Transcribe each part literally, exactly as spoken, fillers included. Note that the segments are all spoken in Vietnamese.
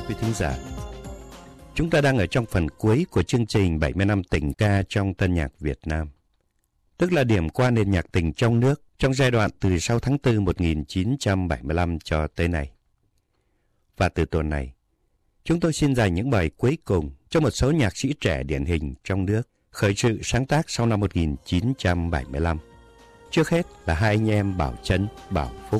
quý thính giả. Chúng ta đang ở trong phần cuối của chương trình bảy mươi năm tình ca trong tân nhạc Việt Nam, tức là điểm qua nền nhạc tình trong nước trong giai đoạn từ sau tháng tư một nghìn chín trăm bảy mươi lăm cho tới nay. Và từ tuần này, chúng tôi xin dành những bài cuối cùng cho một số nhạc sĩ trẻ điển hình trong nước khởi sự sáng tác sau năm một nghìn chín trăm bảy mươi lăm. Trước hết là hai anh em Bảo Trấn, Bảo Phúc.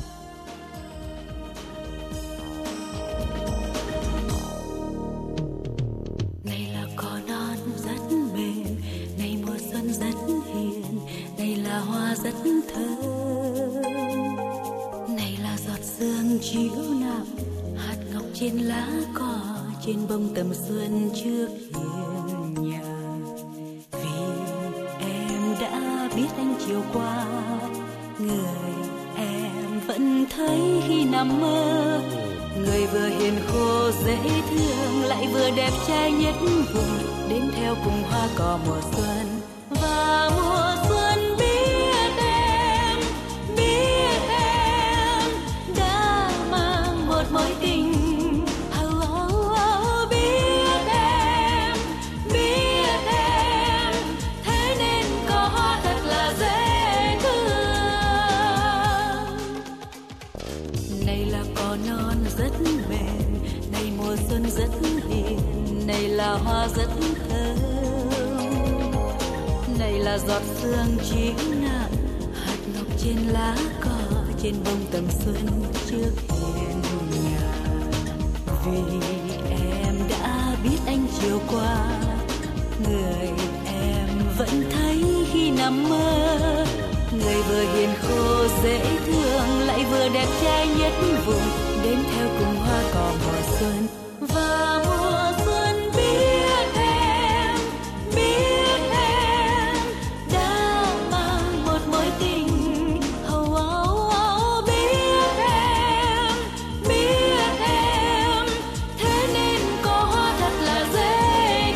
Này là cỏ non rất mềm, này mùa xuân rất hiền, này là hoa rất thơm, này là giọt sương chiếu nặng, hạt ngọc trên lá cỏ, trên bông tầm xuân trước hiên nhà. Vì em đã biết anh chiều qua, người em vẫn thấy khi nằm mơ, người vừa hiền khô dễ thương, lại vừa đẹp trai nhất vùng, đến theo cùng hoa cỏ mùa xuân. Và mùa xuân biết em, biết em đã mang một mối tình. Oh, oh, oh, biết em, biết em, thế nên có hoa thật là dễ thương. Này là cỏ non rất mềm, này mùa xuân rất hiền, này là hoa rất thơm, này là giọt sương chiếu nặng, hạt ngọc trên lá cỏ, trên bông tầm xuân trước hiên nhà. Vì em đã biết anh chiều qua, người em vẫn thấy khi nằm mơ, người vừa hiền khô dễ thương, lại vừa đẹp trai nhất vùng, đến theo cùng hoa cỏ mùa xuân. Và mùa xuân biết em, biết em đã mang một mối tình. Oh, oh, oh, biết em, biết em, thế nên có hoa thật là dễ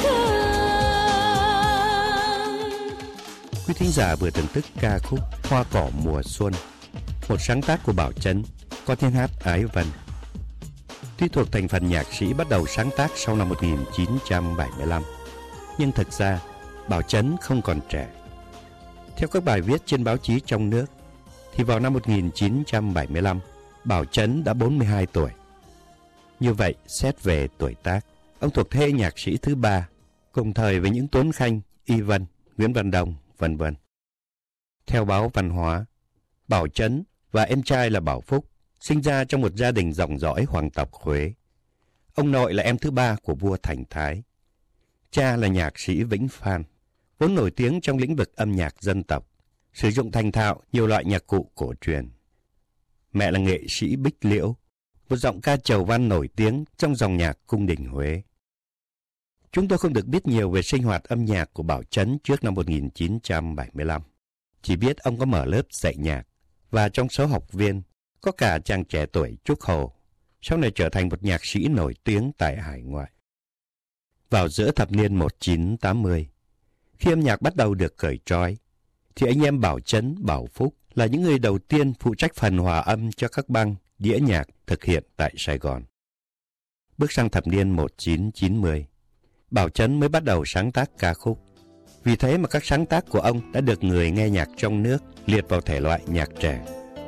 thương. Quý thính giả vừa thưởng thức ca khúc Hoa cỏ mùa xuân, một sáng tác của Bảo Trấn, có tiếng hát Ái Vân. Tuy thuộc thành phần nhạc sĩ bắt đầu sáng tác sau năm một nghìn chín trăm bảy mươi lăm, nhưng thực ra Bảo Trấn không còn trẻ. Theo các bài viết trên báo chí trong nước, thì vào năm một nghìn chín trăm bảy mươi lăm, Bảo Trấn đã bốn mươi hai tuổi. Như vậy, xét về tuổi tác, ông thuộc thế hệ nhạc sĩ thứ ba, cùng thời với những Tuấn Khanh, Y Vân, Nguyễn Văn Đồng, vân vân. Theo báo Văn hóa, Bảo Trấn và em trai là Bảo Phúc sinh ra trong một gia đình dòng dõi hoàng tộc Huế. Ông nội là em thứ ba của vua Thành Thái. Cha là nhạc sĩ Vĩnh Phan, vốn nổi tiếng trong lĩnh vực âm nhạc dân tộc, sử dụng thành thạo nhiều loại nhạc cụ cổ truyền. Mẹ là nghệ sĩ Bích Liễu, một giọng ca chầu văn nổi tiếng trong dòng nhạc cung đình Huế. Chúng tôi không được biết nhiều về sinh hoạt âm nhạc của Bảo Trấn trước năm một nghìn chín trăm bảy mươi lăm. Chỉ biết ông có mở lớp dạy nhạc, và trong số học viên có cả chàng trẻ tuổi Trúc Hồ, sau này trở thành một nhạc sĩ nổi tiếng tại hải ngoại. Vào giữa thập niên một nghìn chín trăm tám mươi, khi âm nhạc bắt đầu được cởi trói, thì anh em Bảo Trấn, Bảo Phúc là những người đầu tiên phụ trách phần hòa âm cho các băng đĩa nhạc thực hiện tại Sài Gòn. Bước sang thập niên một nghìn chín trăm chín mươi, Bảo Trấn mới bắt đầu sáng tác ca khúc. Vì thế mà các sáng tác của ông đã được người nghe nhạc trong nước liệt vào thể loại nhạc trẻ.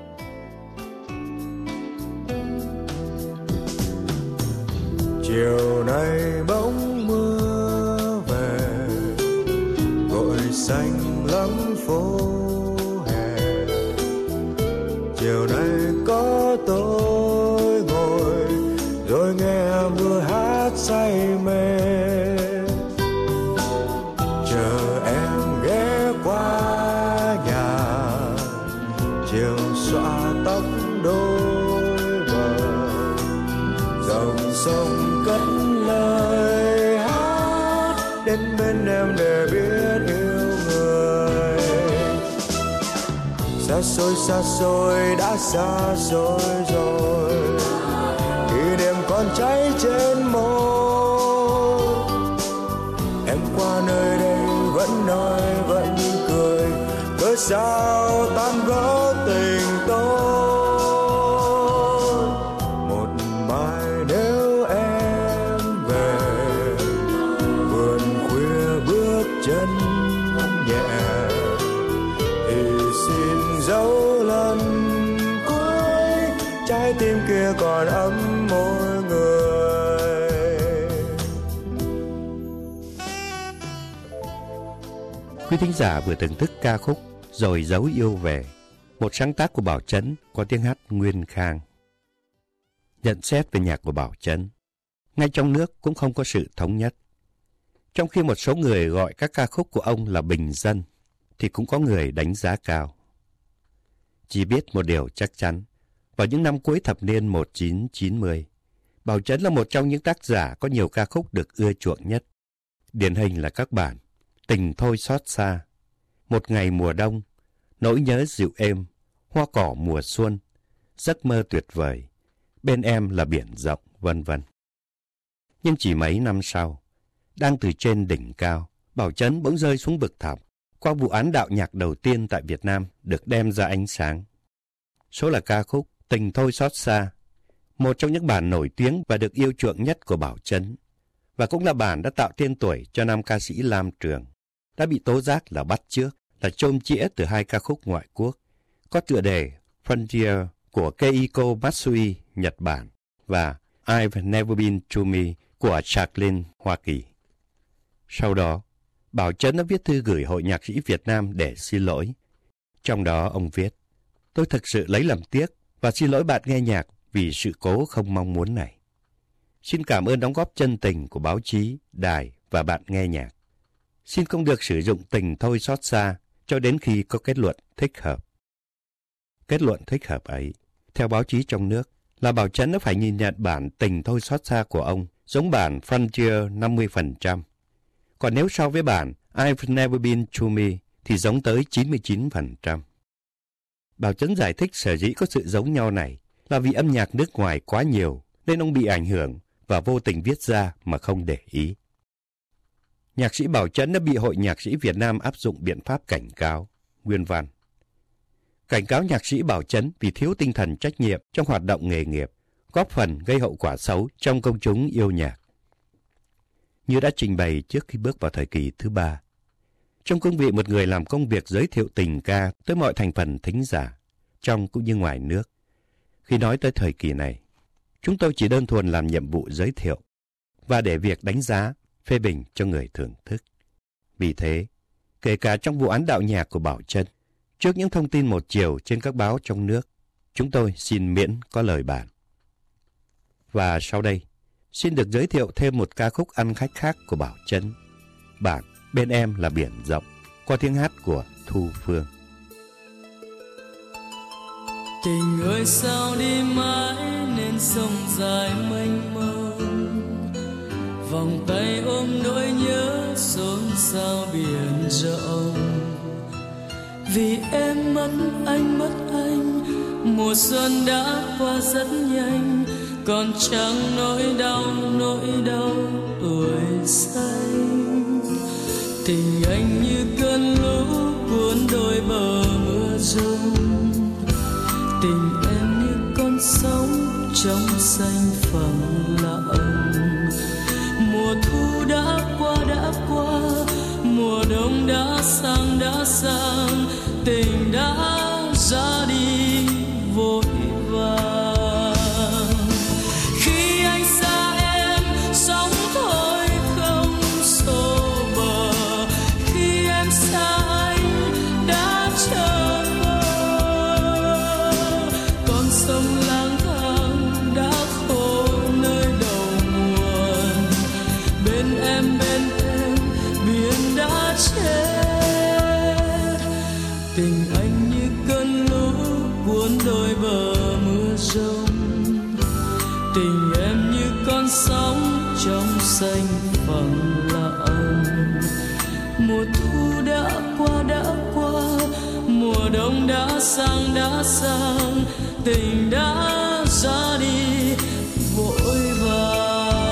Chiều nay bỗng mưa về, gội xanh lắm phố hè. Chiều nay có tôi ngồi rồi nghe mưa hát say mê. Chờ em ghé qua nhà, chiều xõa tóc đôi bờ, dòng sông cất lời hát đến bên em để biết yêu người. Xa xôi xa xôi đã xa xôi rồi, kỷ niệm còn cháy trên môi. Em qua nơi đây vẫn nói vẫn cười, cớ sao tan vỡ tình tôi. Một bài nếu em Quý thính giả vừa thưởng thức ca khúc Rồi Dấu Yêu Về, một sáng tác của Bảo Chấn có tiếng hát Nguyên Khang. Nhận xét về nhạc của Bảo Chấn, ngay trong nước cũng không có sự thống nhất. Trong khi một số người gọi các ca khúc của ông là bình dân, thì cũng có người đánh giá cao. Chỉ biết một điều chắc chắn, vào những năm cuối thập niên một nghìn chín trăm chín mươi, Bảo Chấn là một trong những tác giả có nhiều ca khúc được ưa chuộng nhất. Điển hình là các bản Tình Thôi Xót Xa, Một Ngày Mùa Đông, Nỗi Nhớ Dịu Êm, Hoa Cỏ Mùa Xuân, Giấc Mơ Tuyệt Vời, Bên Em Là Biển Rộng, vân vân. Nhưng chỉ mấy năm sau, đang từ trên đỉnh cao, Bảo Chấn bỗng rơi xuống vực thẳm qua vụ án đạo nhạc đầu tiên tại Việt Nam được đem ra ánh sáng. Số là ca khúc Tình Thôi Xót Xa, một trong những bản nổi tiếng và được yêu chuộng nhất của Bảo Chấn, và cũng là bản đã tạo tên tuổi cho nam ca sĩ Lam Trường, đã bị tố giác là bắt chước, là chôm chĩa từ hai ca khúc ngoại quốc, có tựa đề Frontier của Keiko Matsui, Nhật Bản, và I've Never Been to Me của Jacqueline, Hoa Kỳ. Sau đó, Bảo Chấn đã viết thư gửi Hội Nhạc sĩ Việt Nam để xin lỗi. Trong đó ông viết: Tôi thực sự lấy làm tiếc và xin lỗi bạn nghe nhạc vì sự cố không mong muốn này. Xin cảm ơn đóng góp chân tình của báo chí, đài và bạn nghe nhạc. Xin không được sử dụng Tình Thôi Xót Xa cho đến khi có kết luận thích hợp. Kết luận thích hợp ấy, theo báo chí trong nước, là Bảo Chấn đã phải nhìn nhận bản Tình Thôi Xót Xa của ông giống bản Frontier năm mươi phần trăm. Còn nếu so với bản I've Never Been to Me thì giống tới chín mươi chín phần trăm. Bảo Chấn giải thích sở dĩ có sự giống nhau này là vì âm nhạc nước ngoài quá nhiều nên ông bị ảnh hưởng và vô tình viết ra mà không để ý. Nhạc sĩ Bảo Chấn đã bị Hội Nhạc sĩ Việt Nam áp dụng biện pháp cảnh cáo. Nguyên văn: cảnh cáo nhạc sĩ Bảo Chấn vì thiếu tinh thần trách nhiệm trong hoạt động nghề nghiệp, góp phần gây hậu quả xấu trong công chúng yêu nhạc. Như đã trình bày trước khi bước vào thời kỳ thứ ba, trong cương vị một người làm công việc giới thiệu tình ca tới mọi thành phần thính giả, trong cũng như ngoài nước, khi nói tới thời kỳ này, chúng tôi chỉ đơn thuần làm nhiệm vụ giới thiệu và để việc đánh giá, phê bình cho người thưởng thức. Vì thế, kể cả trong vụ án đạo nhạc của Bảo Chấn, trước những thông tin một chiều trên các báo trong nước, chúng tôi xin miễn có lời bàn. Và sau đây, xin được giới thiệu thêm một ca khúc ăn khách khác của Bảo Chấn, bản Bên Em Là Biển Rộng, qua tiếng hát của Thu Phương. Tình ơi sao đi mãi nên sông dài mênh mông, vòng tay ôm nỗi nhớ xôn xao biển rộng. Vì em mất anh mất anh, mùa xuân đã qua rất nhanh, còn chẳng nỗi đau nỗi đau tuổi xanh. Tình anh như cơn lũ cuốn đôi bờ mưa rông, tình em như con sóng trong xanh phẳng lặng. Mùa thu đã qua đã qua, mùa đông đã sang đã sang, tình đã ra đi vội vàng. Khi anh xa em sóng thôi không xô bờ, khi em xa anh đã chờ mơ. Con sông lang thang đã khô nơi đầu nguồn, bên em bên em biển đã chết. Tình anh như cơn lũ cuốn đôi bờ mưa rông, tình em như con sóng trong xanh phẳng lặng. Mùa thu đã qua đã qua, mùa đông đã sang đã sang, tình đã ra đi vội vàng.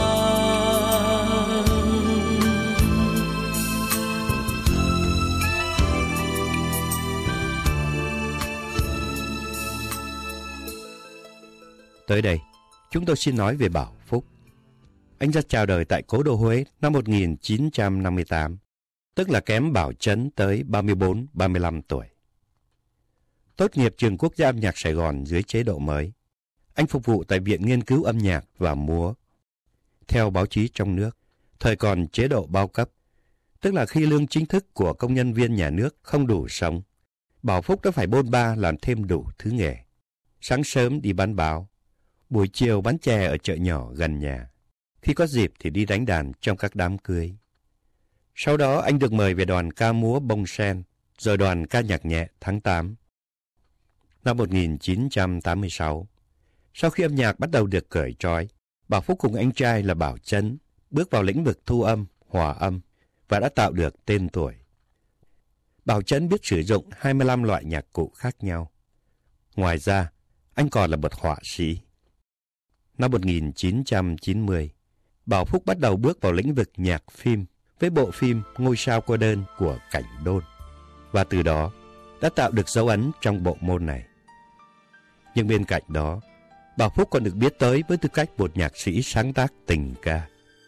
Tới đây, chúng tôi xin nói về Bảo Phúc. Anh ra chào đời tại cố đô Huế năm một nghìn chín trăm năm mươi tám, tức là kém Bảo Chấn tới ba mươi bốn ba mươi lăm tuổi. Tốt nghiệp Trường Quốc gia âm nhạc Sài Gòn dưới chế độ mới, anh phục vụ tại Viện Nghiên cứu Âm nhạc và Múa. Theo báo chí trong nước, thời còn chế độ bao cấp, tức là khi lương chính thức của công nhân viên nhà nước không đủ sống, Bảo Phúc đã phải bôn ba làm thêm đủ thứ nghề. Sáng sớm đi bán báo, buổi chiều bán chè ở chợ nhỏ gần nhà, khi có dịp thì đi đánh đàn trong các đám cưới. Sau đó anh được mời về đoàn ca múa Bông Sen, rồi đoàn ca nhạc nhẹ tháng tám. Năm một nghìn chín trăm tám mươi sáu, sau khi âm nhạc bắt đầu được cởi trói, Bảo Phúc cùng anh trai là Bảo Chấn bước vào lĩnh vực thu âm, hòa âm và đã tạo được tên tuổi. Bảo Chấn biết sử dụng hai mươi lăm loại nhạc cụ khác nhau. Ngoài ra, anh còn là một họa sĩ. Năm một nghìn chín trăm chín mươi, Bảo Phúc bắt đầu bước vào lĩnh vực nhạc phim với bộ phim Ngôi sao cô đơn của Cảnh Đôn, và từ đó đã tạo được dấu ấn trong bộ môn này. Nhưng bên cạnh đó, Bảo Phúc còn được biết tới với tư cách một nhạc sĩ sáng tác tình ca.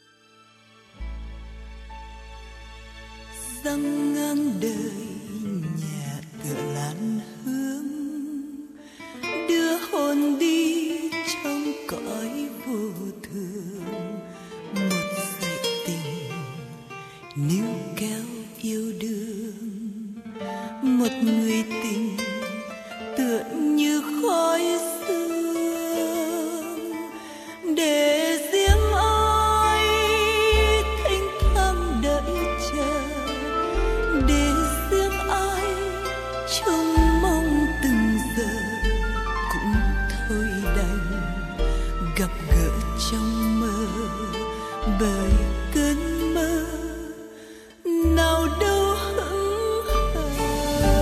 Răng ngang đời nhà cửa lan hương, đưa hồn đi trong cõi vô thường. Một sợi tình níu kéo yêu đương, một người tình tựa như khói sương, để riêng ai thênh thang đợi chờ, để riêng ai trông mong từng giờ. Cũng thôi đành gặp gỡ trong mơ, bởi cơn mơ nào đâu hững hờ.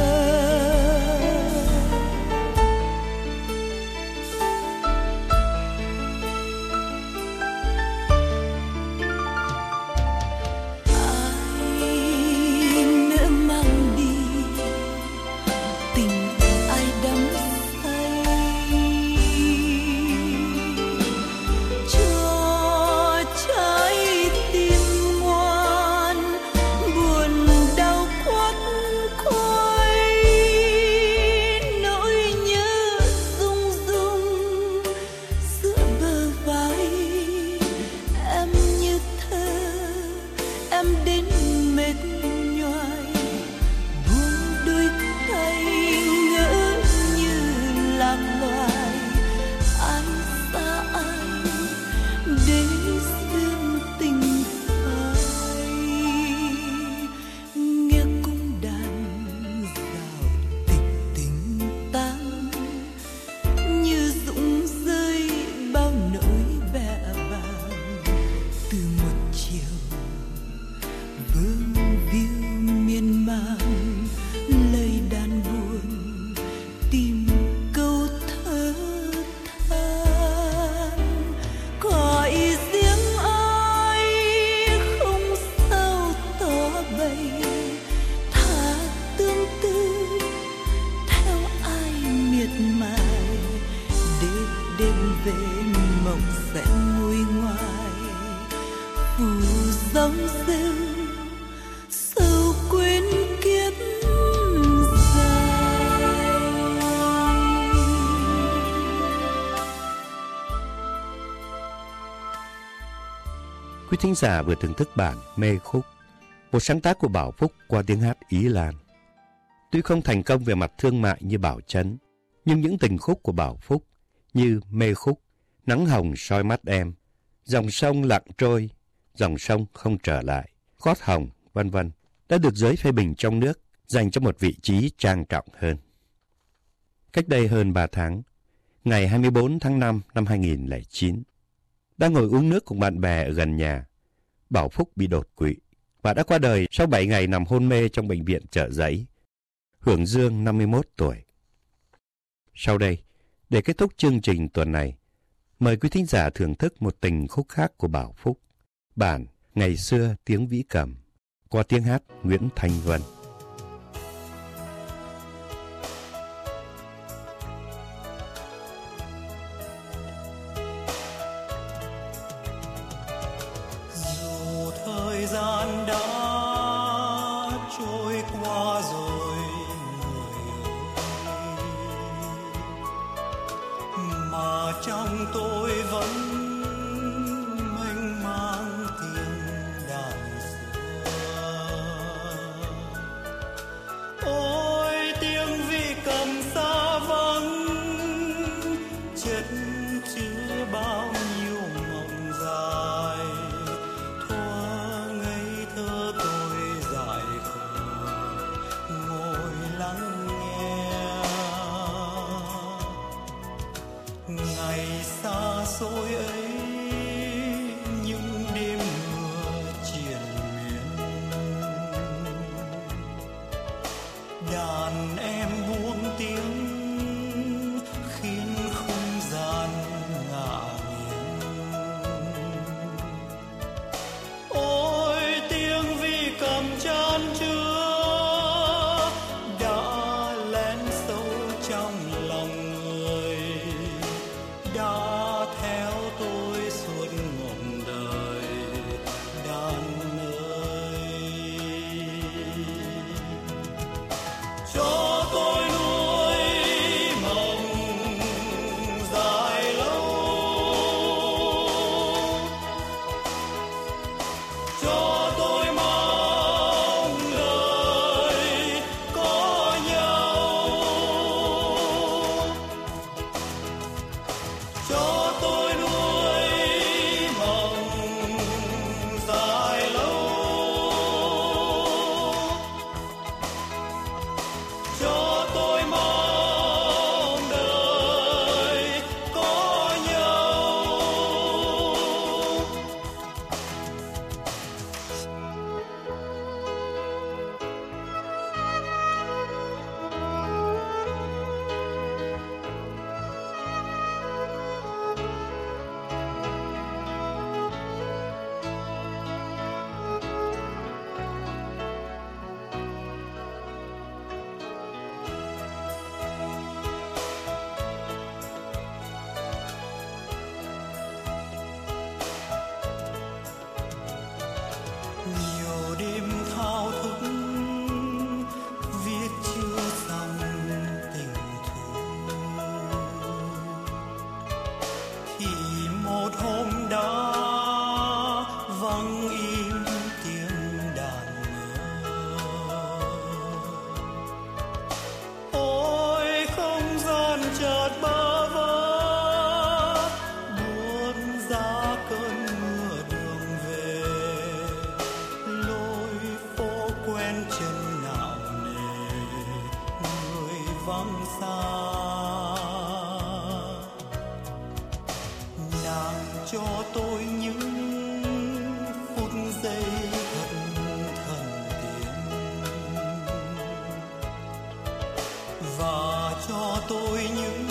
Ai nữa mang đi tình ai đắm say, cho trái tim ngoan buồn đau quắt quay. Nỗi nhớ rung rung giữa bờ vai, em như thơ em đến mệt nhoài, buông đôi tay ngỡ như lạc loài. Ai xa ai để riêng tình phai, nghe cung đàn rào tịch tình tan, như rụng rơi bao nỗi bẽ bàng. Từ một chiều vương víu miên man, lời đàn buồn tìm câu thơ than. Gọi riêng ai không sao tỏ bày, thà tương tư theo ai miệt mài, để đêm về mộng sẽ nguôi ngoai. Phù giống rêu sâu quên kiếp dài. Quý thính giả vừa thưởng thức bản Mê Khúc, một sáng tác của Bảo Phúc qua tiếng hát Ý Lan. Tuy không thành công về mặt thương mại như Bảo Chấn, nhưng những tình khúc của Bảo Phúc như Mê Khúc, Nắng hồng soi mắt em, Dòng sông lặng trôi, Dòng sông không trở lại, Gót hồng, vân vân đã được giới phê bình trong nước dành cho một vị trí trang trọng hơn. Cách đây hơn ba tháng, ngày hai mươi bốn tháng năm năm hai nghìn lẻ chín, đang ngồi uống nước cùng bạn bè ở gần nhà, Bảo Phúc bị đột quỵ và đã qua đời sau bảy ngày nằm hôn mê trong bệnh viện Chợ Giấy, hưởng dương năm mươi mốt tuổi. Sau đây, để kết thúc chương trình tuần này, mời quý thính giả thưởng thức một tình khúc khác của Bảo Phúc, bản Ngày xưa tiếng vĩ cầm, qua tiếng hát Nguyễn Thanh Vân. Dù thời gian đã trôi qua rồi người ơi, mà trong tôi vẫn mênh mang tiếng đàn xưa. và cho tôi những